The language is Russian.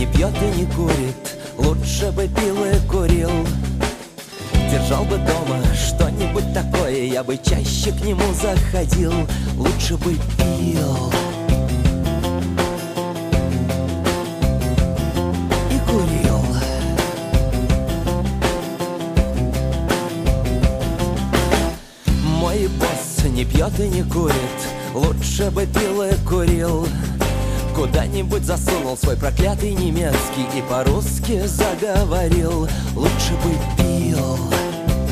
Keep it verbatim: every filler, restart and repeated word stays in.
не пьет и не курит, лучше бы пил и курил. Держал бы дома что-нибудь такое, я бы чаще к нему заходил, лучше бы пил и курил. Мой босс не пьет и не курит, лучше бы пил и курил. Куда-нибудь засунул свой проклятый немецкий и по-русски заговорил, лучше бы пил.